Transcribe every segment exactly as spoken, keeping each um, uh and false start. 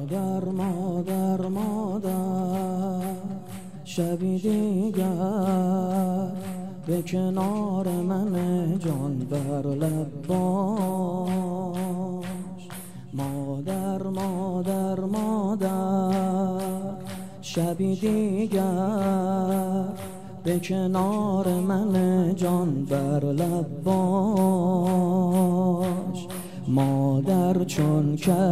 مادر مادر مادر شبی دیگر به کنار من جان بر لب باش. مادر مادر مادر شبی دیگر به کنار من جان بر لب باش. مادر چون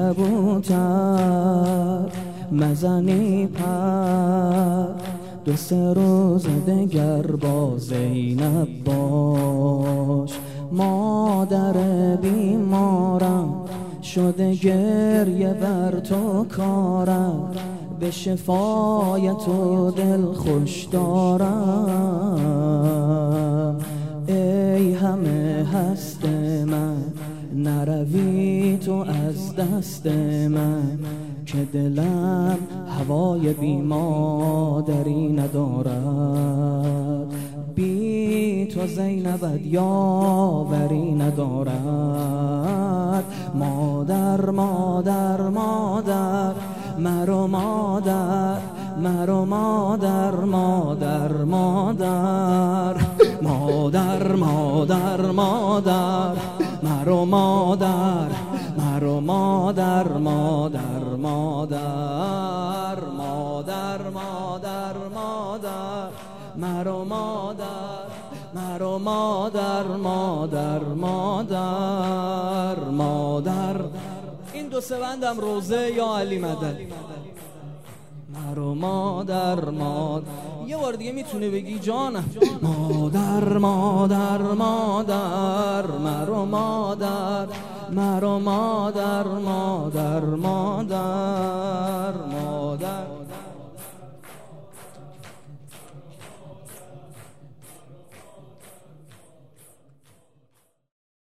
کبوتر مزنی پر دو سه روز دگر با زینب باش. مادر بیمارم شده گریه بر تو کارم، به شفای تو دل خوش دارم. ای همه هست من نروی تو از دست من، که دلم هوای بی مادری ندارد. بی تو زینبت یاوری ندارد. مادر مادر مادر مرو مادر مرو مادر مادر مادر مادر مادر مادر مرو مادر مرو مادر مادر مادر مادر مادر مادر مرو مادر مرو مادر مادر مادر مادر. این دو سه بندم روزه یا علی مدد. مرو مادر مادر. یه بار دیگه میتونه بگی جانم. مادر مادر مادر مرو مادر مرو مادر مادر مادر.